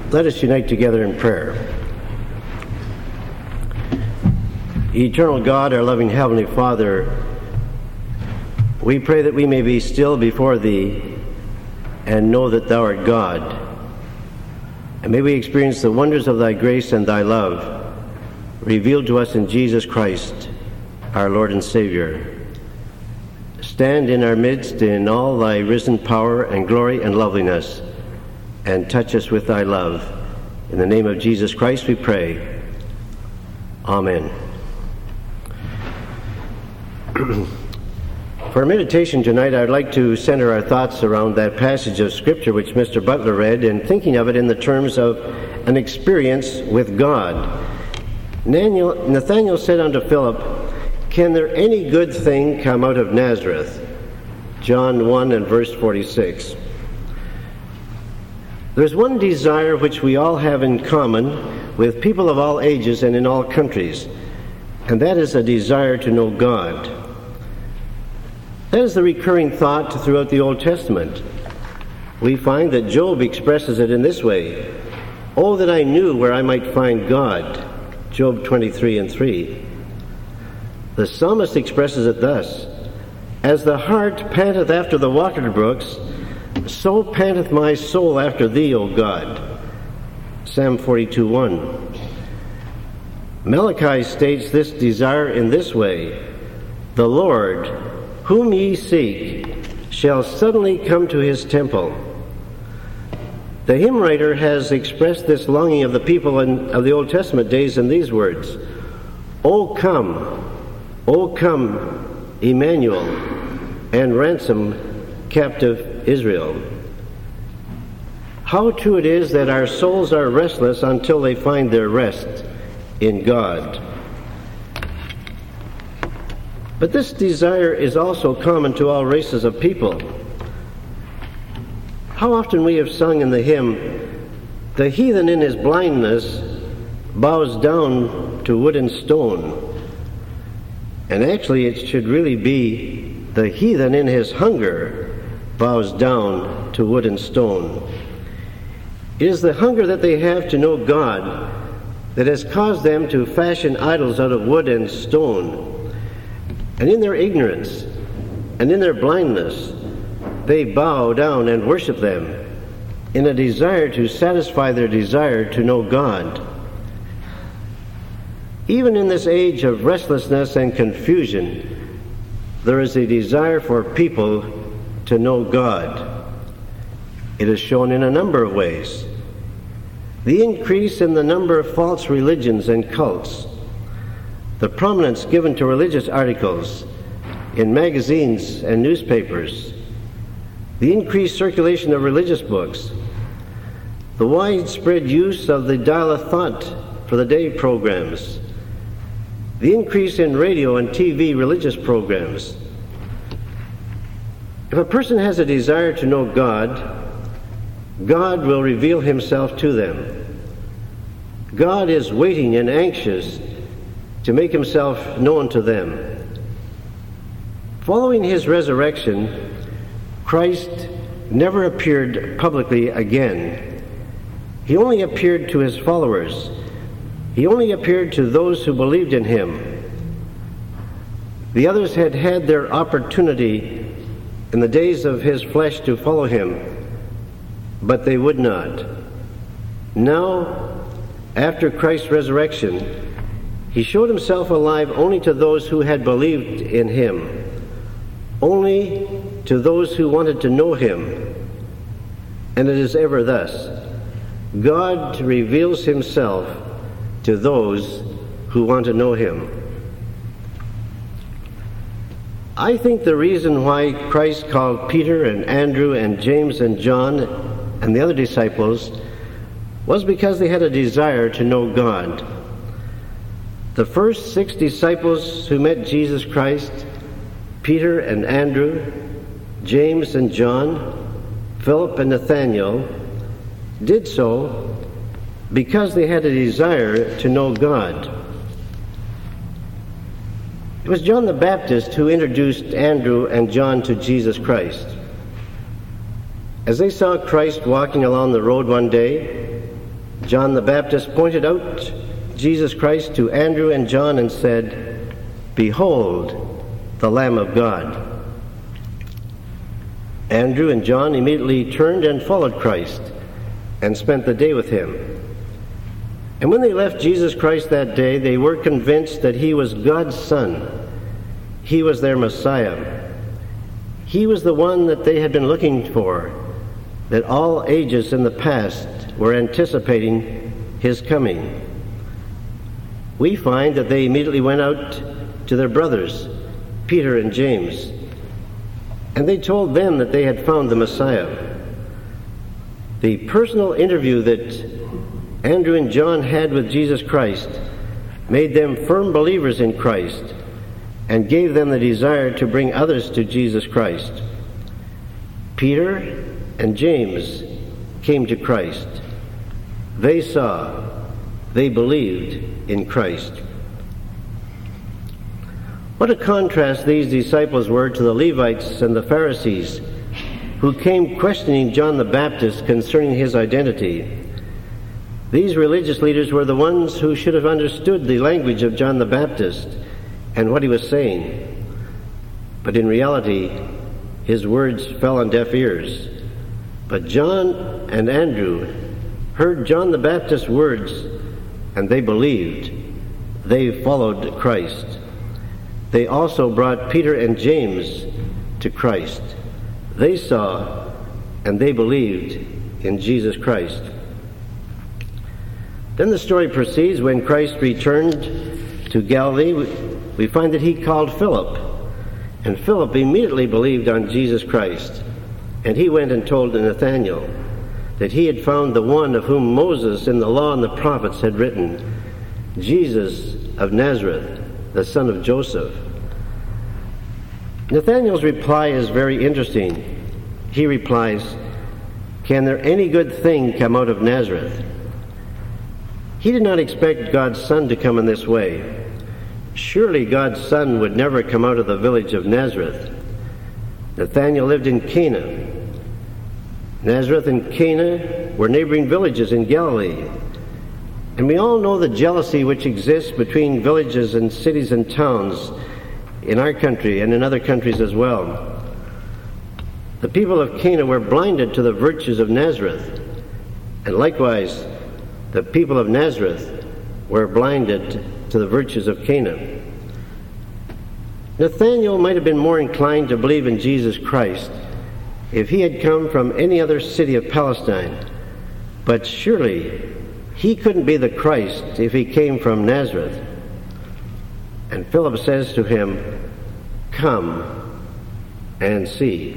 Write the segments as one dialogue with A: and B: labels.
A: Let us unite together in prayer. Eternal God, our loving Heavenly Father, we pray that we may be still before Thee and know that Thou art God. And may we experience the wonders of Thy grace and Thy love revealed to us in Jesus Christ, our Lord and Savior. Stand in our midst in all Thy risen power and glory and loveliness, and touch us with Thy love. In the name of Jesus Christ we pray. Amen. For meditation tonight, I'd like to center our thoughts around that passage of Scripture which Mr. Butler read, and thinking of it in the terms of an experience with God. Nathanael said unto Philip, "Can there any good thing come out of Nazareth?" John 1 and verse 46. There's one desire which we all have in common with people of all ages and in all countries, and that is a desire to know God. That is the recurring thought throughout the Old Testament. We find that Job expresses it in this way: "Oh, that I knew where I might find God." Job 23 and 3. The psalmist expresses it thus: "As the hart panteth after the watered brooks, so panteth my soul after Thee, O God." Psalm 42:1. Malachi states this desire in this way: "The Lord, whom ye seek, shall suddenly come to His temple." The hymn writer has expressed this longing of the people of the Old Testament days in these words: O come, Emmanuel, and ransom captive Israel." How true it is that our souls are restless until they find their rest in God. But this desire is also common to all races of people. How often we have sung in the hymn, "The heathen in his blindness bows down to wood and stone." And actually it should really be, "The heathen in his hunger bows down to wood and stone." It is the hunger that they have to know God that has caused them to fashion idols out of wood and stone. And in their ignorance and in their blindness, they bow down and worship them in a desire to satisfy their desire to know God. Even in this age of restlessness and confusion, there is a desire for people to know God. It is shown in a number of ways. The increase in the number of false religions and cults, the prominence given to religious articles in magazines and newspapers, the increased circulation of religious books, the widespread use of the Dial a Thought for the Day programs, the increase in radio and TV religious programs. If a person has a desire to know God, God will reveal Himself to them. God is waiting and anxious to make Himself known to them. Following His resurrection, Christ never appeared publicly again. He only appeared to His followers. He only appeared to those who believed in Him. The others had had their opportunity in the days of His flesh to follow Him, but they would not. Now, after Christ's resurrection, He showed Himself alive only to those who had believed in Him, only to those who wanted to know Him. And it is ever thus. God reveals Himself to those who want to know Him. I think the reason why Christ called Peter and Andrew and James and John and the other disciples was because they had a desire to know God. The first 6 disciples who met Jesus Christ, Peter and Andrew, James and John, Philip and Nathanael, did so because they had a desire to know God. It was John the Baptist who introduced Andrew and John to Jesus Christ. As they saw Christ walking along the road one day, John the Baptist pointed out Jesus Christ to Andrew and John and said, "Behold, the Lamb of God." Andrew and John immediately turned and followed Christ and spent the day with him. And when they left Jesus Christ that day, they were convinced that he was God's Son. He was their Messiah. He was the one that they had been looking for, that all ages in the past were anticipating his coming. We find that they immediately went out to their brothers, Peter and James, and they told them that they had found the Messiah. The personal interview that Andrew and John had with Jesus Christ made them firm believers in Christ and gave them the desire to bring others to Jesus Christ. Peter and James came to Christ. They saw, they believed in Christ. What a contrast these disciples were to the Levites and the Pharisees, who came questioning John the Baptist concerning his identity. These religious leaders were the ones who should have understood the language of John the Baptist and what he was saying. But in reality, his words fell on deaf ears. But John and Andrew heard John the Baptist's words, and they believed. They followed Christ. They also brought Peter and James to Christ. They saw and they believed in Jesus Christ. Then the story proceeds. When Christ returned to Galilee, we find that he called Philip, and Philip immediately believed on Jesus Christ. And he went and told Nathanael that he had found the one of whom Moses in the law and the prophets had written, Jesus of Nazareth, the son of Joseph. Nathanael's reply is very interesting. He replies, "Can there any good thing come out of Nazareth?" He did not expect God's Son to come in this way. Surely God's Son would never come out of the village of Nazareth. Nathanael lived in Cana. Nazareth and Cana were neighboring villages in Galilee. And we all know the jealousy which exists between villages and cities and towns in our country and in other countries as well. The people of Cana were blinded to the virtues of Nazareth, and likewise the people of Nazareth were blinded to the virtues of Cana. Nathanael might have been more inclined to believe in Jesus Christ if he had come from any other city of Palestine, but surely he couldn't be the Christ if he came from Nazareth. And Philip says to him, "Come and see."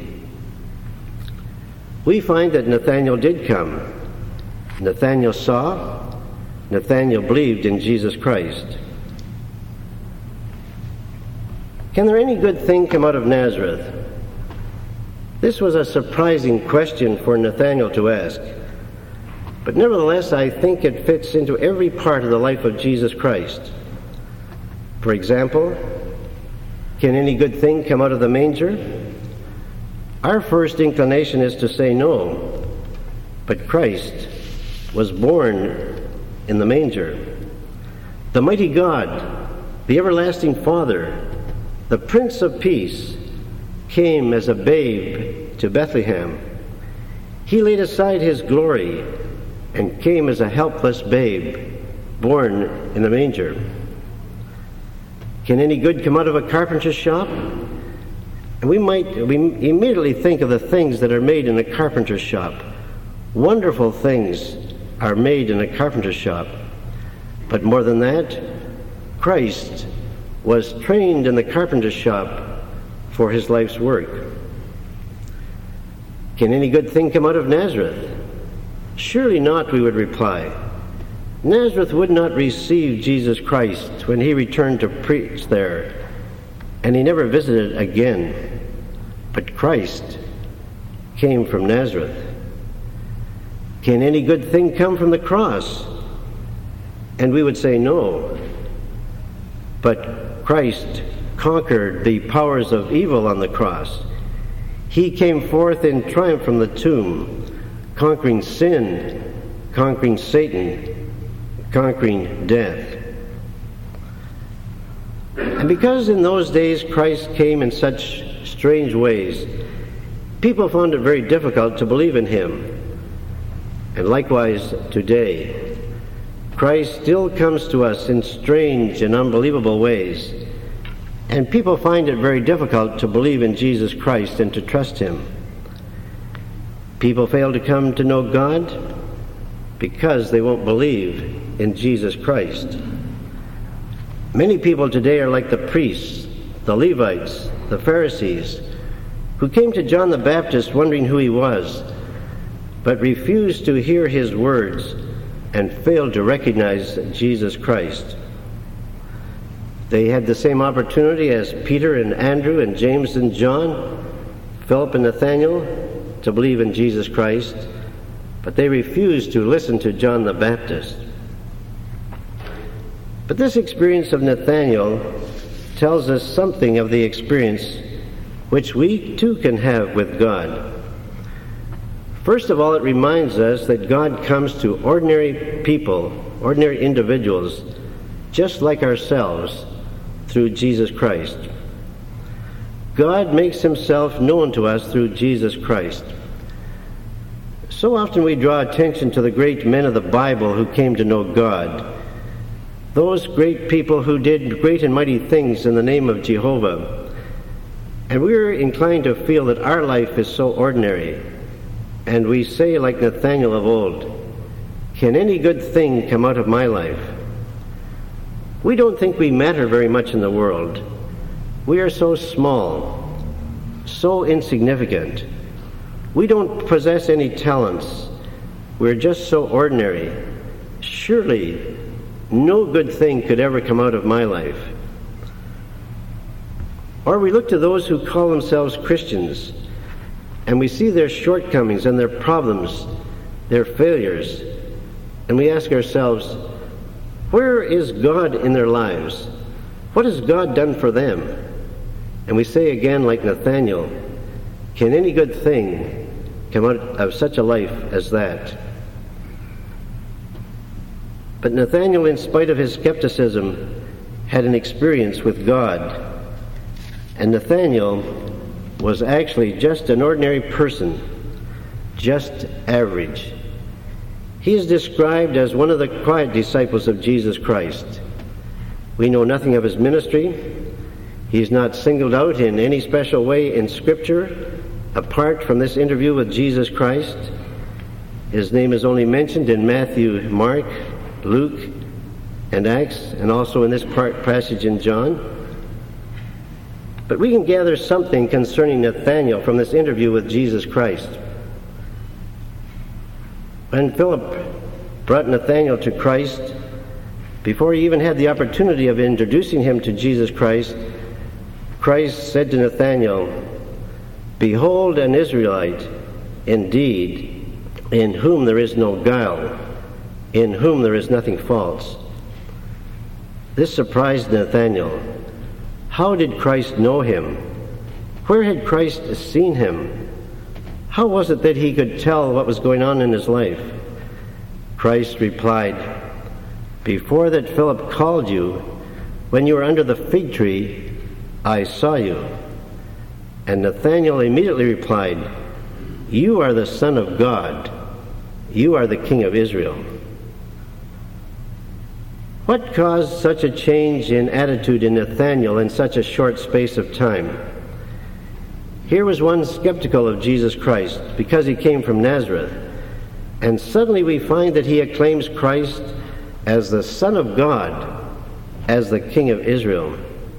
A: We find that Nathanael did come. Nathanael saw. Nathanael believed in Jesus Christ. Can there any good thing come out of Nazareth? This was a surprising question for Nathanael to ask. But nevertheless, I think it fits into every part of the life of Jesus Christ. For example, can any good thing come out of the manger? Our first inclination is to say no. But Christ was born in the manger. The mighty God, the everlasting Father, the Prince of Peace, came as a babe to Bethlehem. He laid aside his glory and came as a helpless babe born in a manger. Can any good come out of a carpenter's shop? And we immediately think of the things that are made in a carpenter's shop. Wonderful things are made in a carpenter's shop. But more than that, Christ was trained in the carpenter's shop for his life's work. Can any good thing come out of Nazareth? Surely not, we would reply. Nazareth would not receive Jesus Christ when he returned to preach there, and he never visited again. But Christ came from Nazareth. Can any good thing come from the cross? And we would say no. But Christ conquered the powers of evil on the cross. He came forth in triumph from the tomb, conquering sin conquering Satan, conquering death. And because in those days Christ came in such strange ways, people found it very difficult to believe in him. And likewise today, Christ still comes to us in strange and unbelievable ways, and people find it very difficult to believe in Jesus Christ and to trust him. People fail to come to know God because they won't believe in Jesus Christ. Many people today are like the priests, the Levites, the Pharisees, who came to John the Baptist wondering who he was, but refused to hear his words and failed to recognize Jesus Christ. They had the same opportunity as Peter and Andrew and James and John, Philip and Nathaniel, to believe in Jesus Christ, but they refused to listen to John the Baptist. But this experience of Nathanael tells us something of the experience which we too can have with God. First of all, it reminds us that God comes to ordinary people, ordinary individuals, just like ourselves, through Jesus Christ. God makes himself known to us through Jesus Christ. So often we draw attention to the great men of the Bible who came to know God, those great people who did great and mighty things in the name of Jehovah. And we're inclined to feel that our life is so ordinary. And we say, like Nathanael of old, "Can any good thing come out of my life?" We don't think we matter very much in the world. We are so small, so insignificant. We don't possess any talents. We're just so ordinary. Surely, no good thing could ever come out of my life. Or we look to those who call themselves Christians, and we see their shortcomings and their problems, their failures, and we ask ourselves, where is God in their lives? What has God done for them? And we say again, like Nathanael, can any good thing come out of such a life as that? But Nathanael, in spite of his skepticism, had an experience with God. And Nathanael was actually just an ordinary person, just average. He is described as one of the quiet disciples of Jesus Christ. We know nothing of his ministry. He is not singled out in any special way in Scripture, apart from this interview with Jesus Christ. His name is only mentioned in Matthew, Mark, Luke, and Acts, and also in this passage in John. But we can gather something concerning Nathanael from this interview with Jesus Christ. When Philip brought Nathanael to Christ, before he even had the opportunity of introducing him to Jesus Christ, Christ said to Nathanael, "Behold an Israelite, indeed, in whom there is no guile, in whom there is nothing false." This surprised Nathanael. How did Christ know him? Where had Christ seen him? How was it that he could tell what was going on in his life? Christ replied, "Before that Philip called you, when you were under the fig tree, I saw you." And Nathanael immediately replied, "You are the Son of God. You are the King of Israel." What caused such a change in attitude in Nathanael in such a short space of time? Here was one skeptical of Jesus Christ because he came from Nazareth, and suddenly we find that he acclaims Christ as the Son of God, as the King of Israel.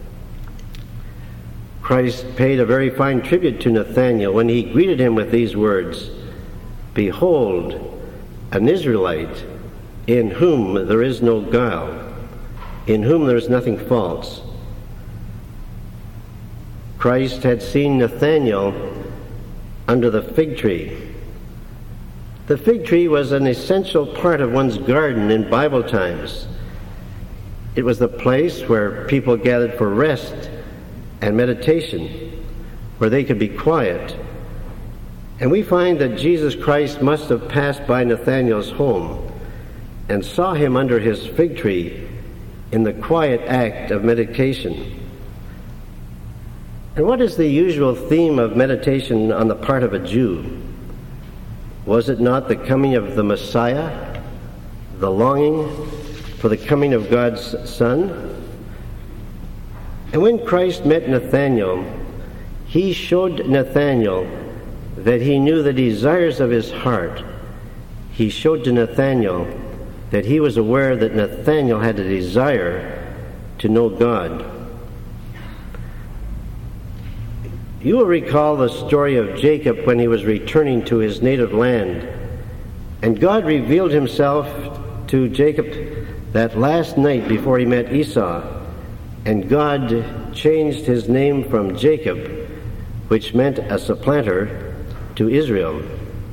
A: Christ paid a very fine tribute to Nathanael when he greeted him with these words, "Behold, an Israelite, in whom there is no guile, in whom there is nothing false." Christ had seen Nathanael under the fig tree. The fig tree was an essential part of one's garden in Bible times. It was the place where people gathered for rest and meditation, where they could be quiet. And we find that Jesus Christ must have passed by Nathanael's home and saw him under his fig tree in the quiet act of meditation. And what is the usual theme of meditation on the part of a Jew? Was it not the coming of the Messiah, the longing for the coming of God's Son? And when Christ met Nathanael, he showed Nathanael that he knew the desires of his heart. He showed to Nathanael that he was aware that Nathanael had a desire to know God. You will recall the story of Jacob when he was returning to his native land. And God revealed himself to Jacob that last night before he met Esau. And God changed his name from Jacob, which meant a supplanter, to Israel.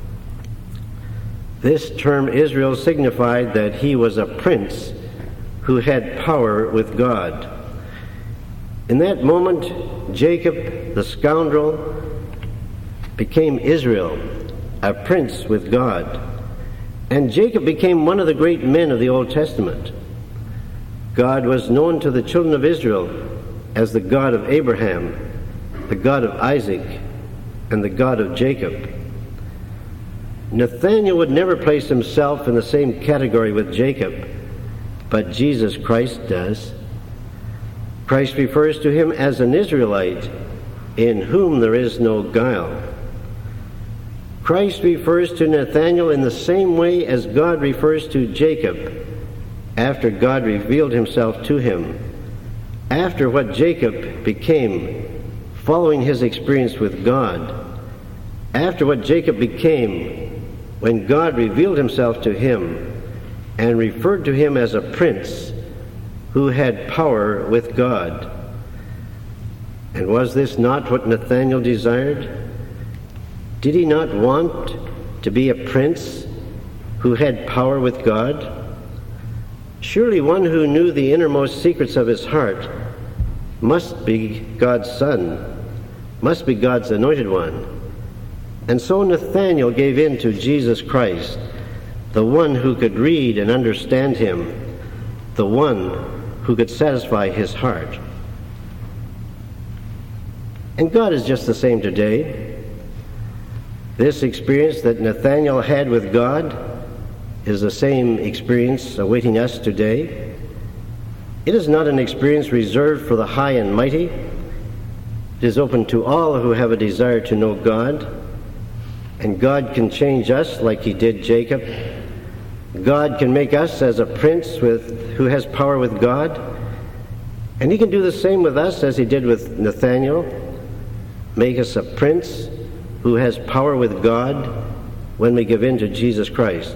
A: This term Israel signified that he was a prince who had power with God. In that moment, Jacob, the scoundrel, became Israel, a prince with God. And Jacob became one of the great men of the Old Testament. God was known to the children of Israel as the God of Abraham, the God of Isaac, and the God of Jacob. Nathanael would never place himself in the same category with Jacob, but Jesus Christ does. Christ refers to him as an Israelite in whom there is no guile. Christ refers to Nathanael in the same way as God refers to Jacob after God revealed himself to him, after what Jacob became following his experience with God, after what Jacob became when God revealed himself to him and referred to him as a prince who had power with God. And was this not what Nathanael desired? Did he not want to be a prince who had power with God? Surely one who knew the innermost secrets of his heart must be God's son, must be God's anointed one. And so Nathanael gave in to Jesus Christ, the one who could read and understand him, the one who could satisfy his heart. And God is just the same today. This experience that Nathanael had with God is the same experience awaiting us today. It is not an experience reserved for the high and mighty. It is open to all who have a desire to know God. And God can change us like he did Jacob. God can make us as a prince who has power with God. And he can do the same with us as he did with Nathanael. Make us a prince who has power with God when we give in to Jesus Christ.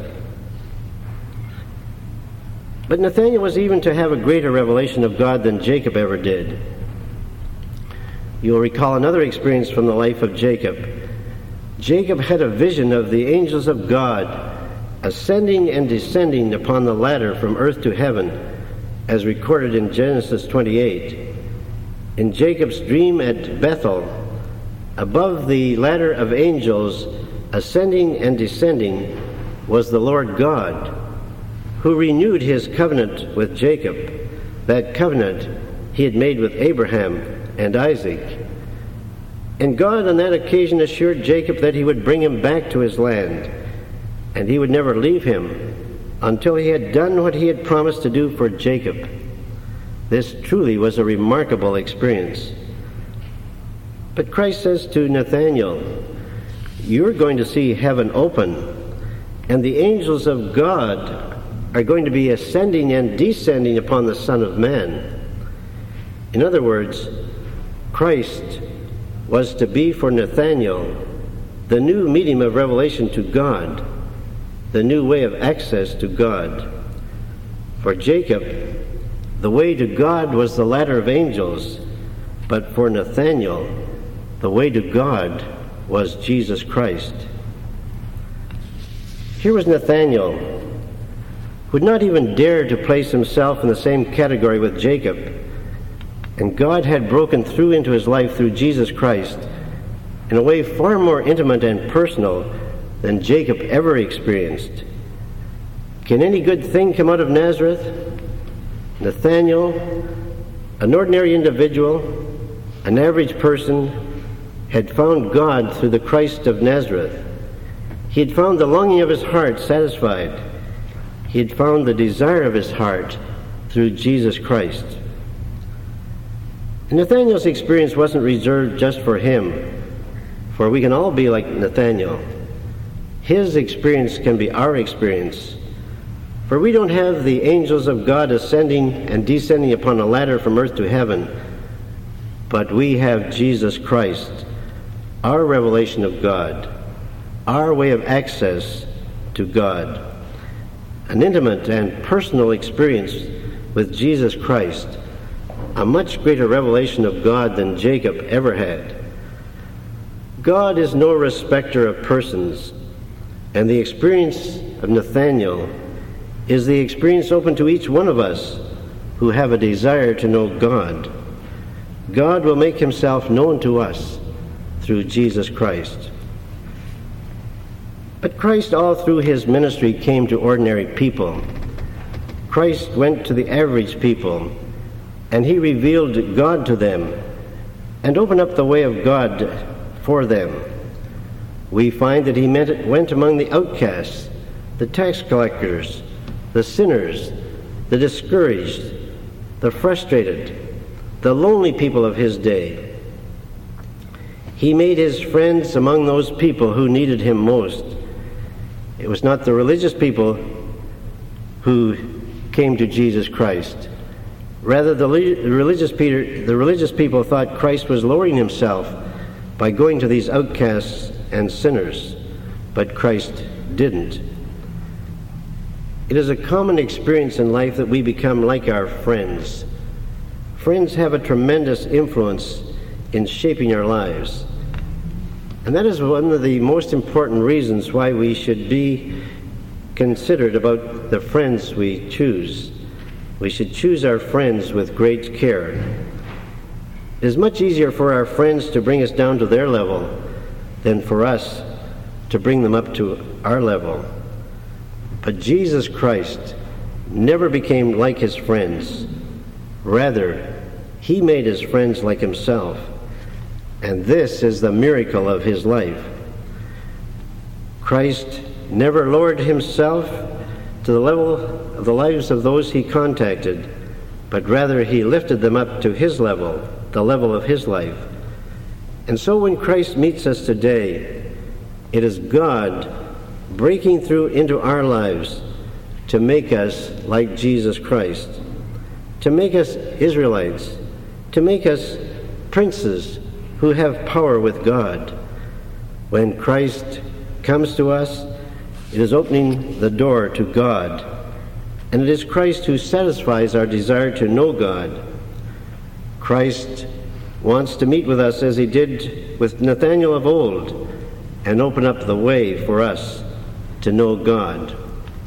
A: But Nathanael was even to have a greater revelation of God than Jacob ever did. You'll recall another experience from the life of Jacob. Jacob had a vision of the angels of God ascending and descending upon the ladder from earth to heaven, as recorded in Genesis 28. In Jacob's dream at Bethel, above the ladder of angels ascending and descending was the Lord God, who renewed his covenant with Jacob, that covenant he had made with Abraham and Isaac. And God on that occasion assured Jacob that he would bring him back to his land, and he would never leave him until he had done what he had promised to do for Jacob. This truly was a remarkable experience. But Christ says to Nathanael, you're going to see heaven open, and the angels of God are going to be ascending and descending upon the Son of Man. In other words, Christ was to be for Nathanael the new medium of revelation to God, the new way of access to God. For Jacob, the way to God was the ladder of angels, but for Nathanael, the way to God was Jesus Christ. Here was Nathanael, who would not even dare to place himself in the same category with Jacob, and God had broken through into his life through Jesus Christ in a way far more intimate and personal than Jacob ever experienced. Can any good thing come out of Nazareth? Nathanael, an ordinary individual, an average person, had found God through the Christ of Nazareth. He had found the longing of his heart satisfied. He had found the desire of his heart through Jesus Christ. And Nathanael's experience wasn't reserved just for him, for we can all be like Nathanael. His experience can be our experience, for we don't have the angels of God ascending and descending upon a ladder from earth to heaven, but we have Jesus Christ, our revelation of God, our way of access to God. An intimate and personal experience with Jesus Christ, a much greater revelation of God than Jacob ever had. God is no respecter of persons, and the experience of Nathanael is the experience open to each one of us who have a desire to know God. God will make himself known to us through Jesus Christ. But Christ, all through his ministry, came to ordinary people. Christ went to the average people, and he revealed God to them and opened up the way of God for them. We find that he went among the outcasts, the tax collectors, the sinners, the discouraged, the frustrated, the lonely people of his day. He made his friends among those people who needed him most. It was not the religious people who came to Jesus Christ. Rather, the religious people thought Christ was lowering himself by going to these outcasts and sinners, but Christ didn't. It is a common experience in life that we become like our friends. Friends have a tremendous influence in shaping our lives. And that is one of the most important reasons why we should be considerate about the friends we choose. We should choose our friends with great care. It is much easier for our friends to bring us down to their level than for us to bring them up to our level. But Jesus Christ never became like his friends. Rather, he made his friends like himself. And this is the miracle of his life. Christ never lowered himself to the level of the lives of those he contacted, but rather he lifted them up to his level, the level of his life. And so when Christ meets us today, it is God breaking through into our lives to make us like Jesus Christ, to make us Israelites, to make us princes who have power with God. When Christ comes to us, it is opening the door to God, and it is Christ who satisfies our desire to know God. Christ wants to meet with us as he did with Nathanael of old and open up the way for us to know God.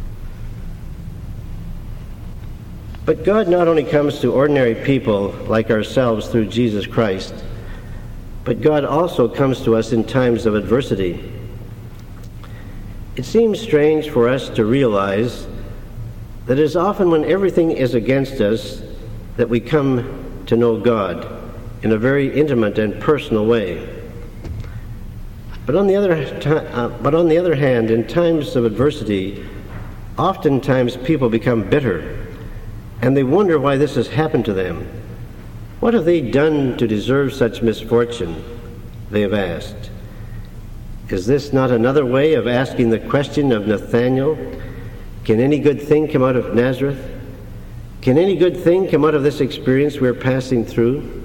A: But God not only comes to ordinary people like ourselves through Jesus Christ, but God also comes to us in times of adversity. It seems strange for us to realize that it is often when everything is against us that we come to know God in a very intimate and personal way. But on the other hand, in times of adversity, oftentimes people become bitter, and they wonder why this has happened to them. What have they done to deserve such misfortune? They have asked. Is this not another way of asking the question of Nathanael? Can any good thing come out of Nazareth? Can any good thing come out of this experience we're passing through?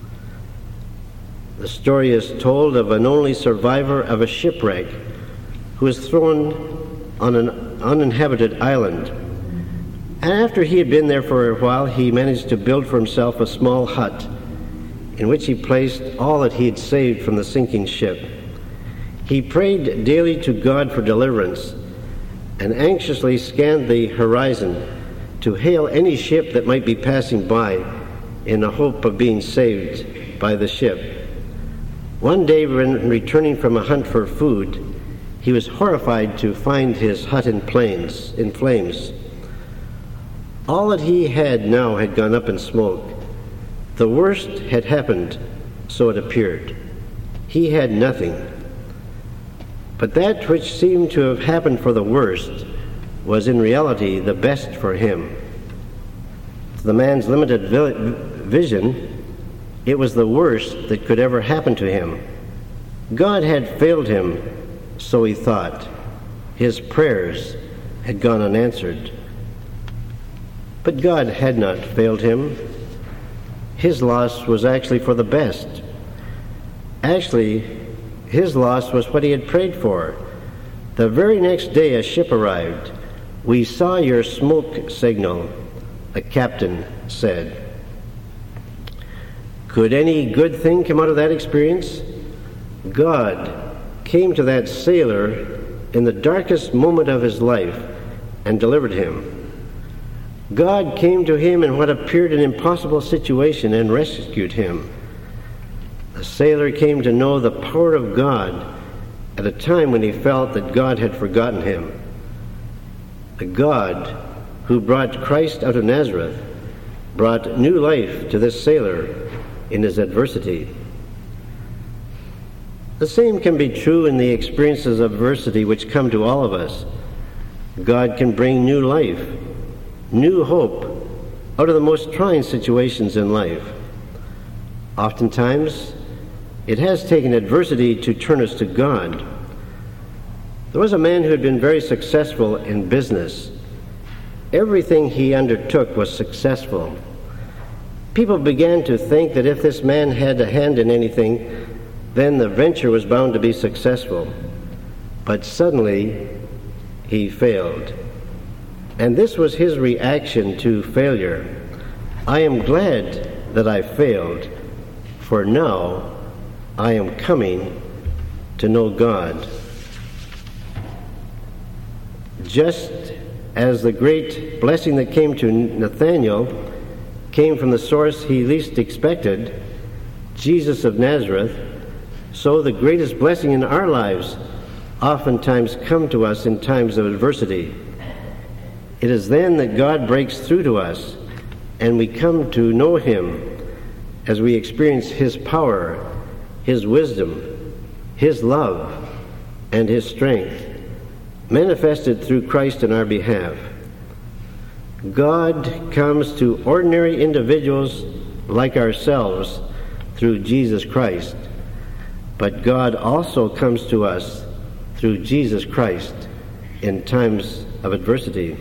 A: The story is told of an only survivor of a shipwreck who was thrown on an uninhabited island. And after he had been there for a while, he managed to build for himself a small hut in which he placed all that he had saved from the sinking ship. He prayed daily to God for deliverance and anxiously scanned the horizon to hail any ship that might be passing by in the hope of being saved by the ship. One day, when returning from a hunt for food, he was horrified to find his hut in flames. All that he had now had gone up in smoke. The worst had happened, so it appeared. He had nothing. But that which seemed to have happened for the worst was in reality the best for him. To the man's limited vision, it was the worst that could ever happen to him. God had failed him, so he thought. His prayers had gone unanswered. But God had not failed him. His loss was actually for the best. Actually, his loss was what he had prayed for. The very next day a ship arrived. "We saw your smoke signal," the captain said. Could any good thing come out of that experience? God came to that sailor in the darkest moment of his life and delivered him. God came to him in what appeared an impossible situation and rescued him. The sailor came to know the power of God at a time when he felt that God had forgotten him. The God who brought Christ out of Nazareth brought new life to this sailor in his adversity. The same can be true in the experiences of adversity which come to all of us. God can bring new life, new hope out of the most trying situations in life. Oftentimes, it has taken adversity to turn us to God. There was a man who had been very successful in business. Everything he undertook was successful. People began to think that if this man had a hand in anything, then the venture was bound to be successful. But suddenly, he failed. And this was his reaction to failure. "I am glad that I failed, for now I am coming to know God." Just as the great blessing that came to Nathanael came from the source he least expected, Jesus of Nazareth, so the greatest blessing in our lives oftentimes come to us in times of adversity. It is then that God breaks through to us and we come to know him as we experience his power, his wisdom, his love, and his strength, manifested through Christ in our behalf. God comes to ordinary individuals like ourselves through Jesus Christ, but God also comes to us through Jesus Christ in times of adversity.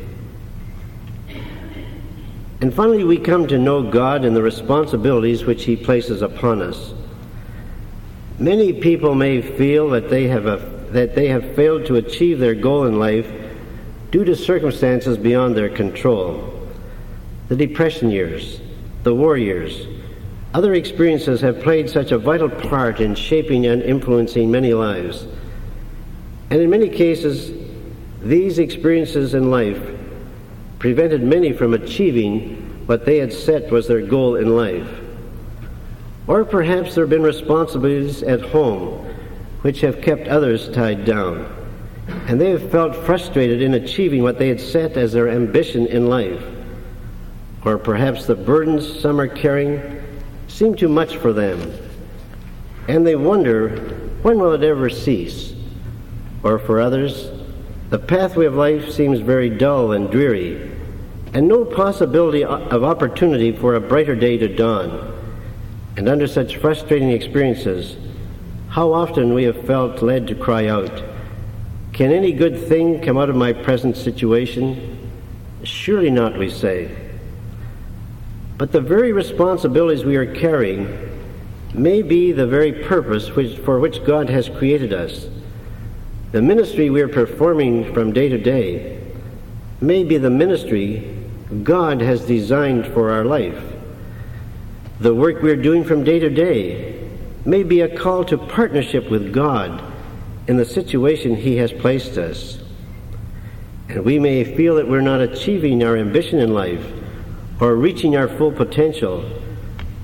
A: And finally, we come to know God and the responsibilities which he places upon us. Many people may feel that they have failed to achieve their goal in life due to circumstances beyond their control. The Depression years, the war years, other experiences have played such a vital part in shaping and influencing many lives. And in many cases, these experiences in life prevented many from achieving what they had set was their goal in life. Or perhaps there have been responsibilities at home which have kept others tied down, and they have felt frustrated in achieving what they had set as their ambition in life. Or perhaps the burdens some are carrying seem too much for them, and they wonder, when will it ever cease? Or for others, the pathway of life seems very dull and dreary, and no possibility of opportunity for a brighter day to dawn. And under such frustrating experiences, how often we have felt led to cry out, "Can any good thing come out of my present situation?" Surely not, we say. But the very responsibilities we are carrying may be the very purpose for which God has created us. The ministry we are performing from day to day may be the ministry God has designed for our life. The work we are doing from day to day may be a call to partnership with God in the situation he has placed us. And we may feel that we're not achieving our ambition in life or reaching our full potential,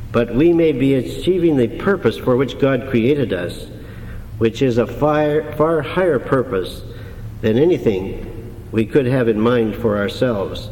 A: but we may be achieving the purpose for which God created us, which is a far higher purpose than anything we could have in mind for ourselves.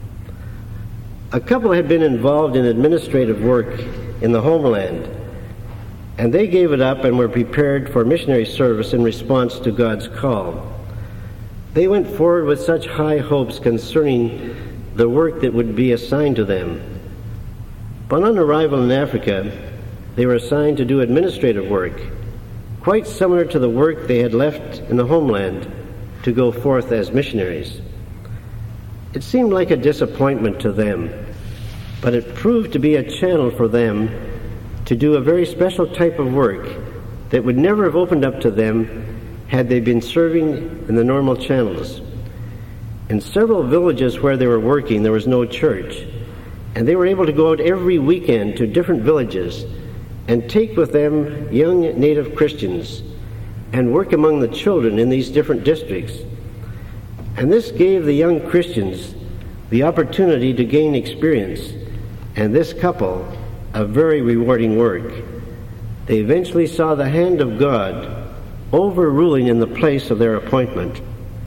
A: A couple had been involved in administrative work in the homeland, and they gave it up and were prepared for missionary service in response to God's call. They went forward with such high hopes concerning the work that would be assigned to them. But on arrival in Africa, they were assigned to do administrative work, quite similar to the work they had left in the homeland to go forth as missionaries. It seemed like a disappointment to them, but it proved to be a channel for them to do a very special type of work that would never have opened up to them had they been serving in the normal channels. In several villages where they were working, there was no church, and they were able to go out every weekend to different villages and take with them young native Christians and work among the children in these different districts. And this gave the young Christians the opportunity to gain experience, and this couple a very rewarding work. They eventually saw the hand of God overruling in the place of their appointment.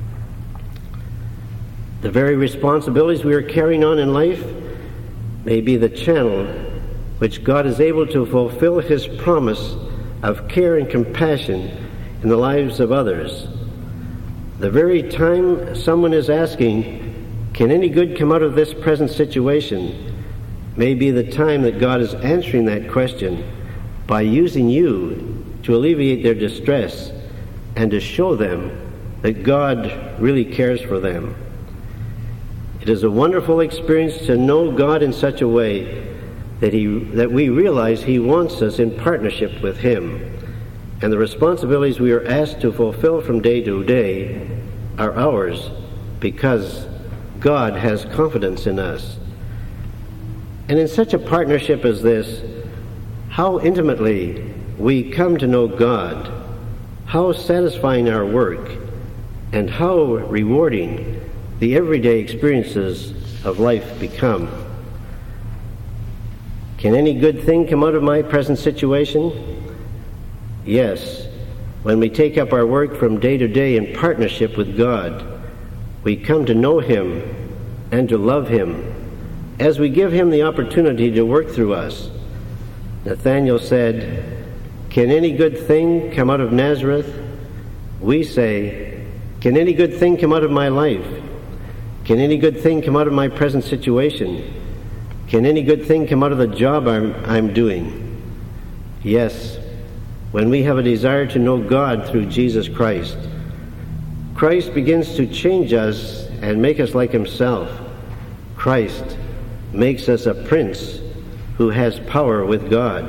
A: The very responsibilities we are carrying on in life may be the channel which God is able to fulfill His promise of care and compassion in the lives of others. The very time someone is asking, can any good come out of this present situation, may be the time that God is answering that question by using you to alleviate their distress and to show them that God really cares for them. It is a wonderful experience to know God in such a way that we realize He wants us in partnership with Him, and the responsibilities we are asked to fulfill from day to day are ours because God has confidence in us. And in such a partnership as this, how intimately we come to know God, how satisfying our work, and how rewarding the everyday experiences of life become. Can any good thing come out of my present situation? Yes. When we take up our work from day to day in partnership with God, we come to know Him and to love Him as we give Him the opportunity to work through us. Nathanael said, "Can any good thing come out of Nazareth?" We say, "Can any good thing come out of my life? Can any good thing come out of my present situation? Can any good thing come out of the job I'm doing?" Yes, when we have a desire to know God through Jesus Christ, Christ begins to change us and make us like Himself. Christ makes us a prince who has power with God.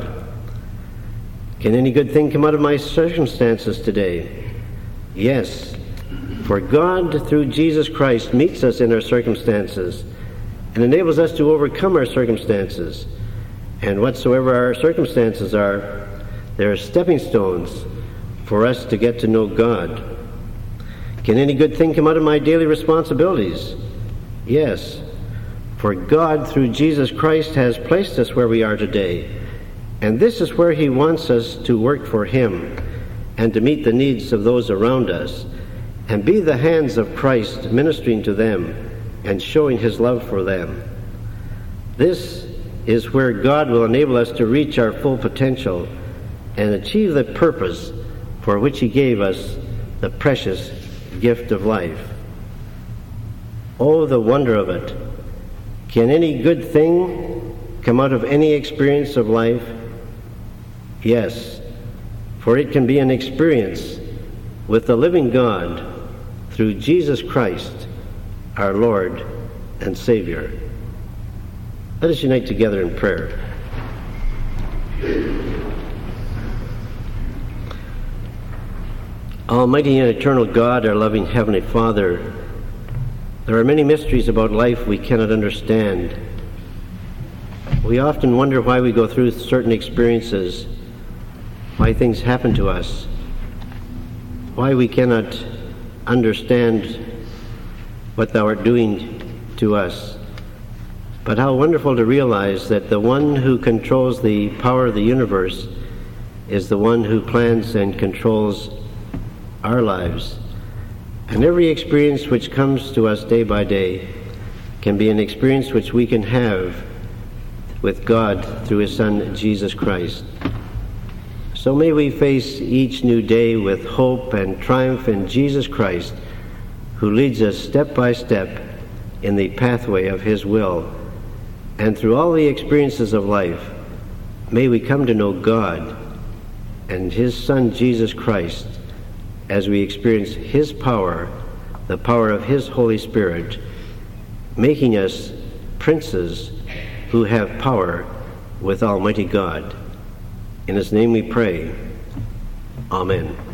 A: Can any good thing come out of my circumstances today? Yes, for God through Jesus Christ meets us in our circumstances and enables us to overcome our circumstances. And whatsoever our circumstances are, they are stepping stones for us to get to know God. Can any good thing come out of my daily responsibilities? Yes, for God through Jesus Christ has placed us where we are today, and this is where He wants us to work for Him and to meet the needs of those around us and be the hands of Christ ministering to them and showing His love for them. This is where God will enable us to reach our full potential and achieve the purpose for which He gave us the precious gift of life. Oh, the wonder of it! Can any good thing come out of any experience of life? Yes, for it can be an experience with the living God through Jesus Christ, our Lord and Savior. Let us unite together in prayer. Almighty and eternal God, our loving Heavenly Father, there are many mysteries about life we cannot understand. We often wonder why we go through certain experiences, why things happen to us, why we cannot understand what Thou art doing to us. But how wonderful to realize that the one who controls the power of the universe is the one who plans and controls our lives. And every experience which comes to us day by day can be an experience which we can have with God through His Son, Jesus Christ. So may we face each new day with hope and triumph in Jesus Christ, who leads us step by step in the pathway of His will. And through all the experiences of life, may we come to know God and His Son, Jesus Christ, as we experience His power, the power of His Holy Spirit, making us princes who have power with Almighty God. In His name we pray. Amen.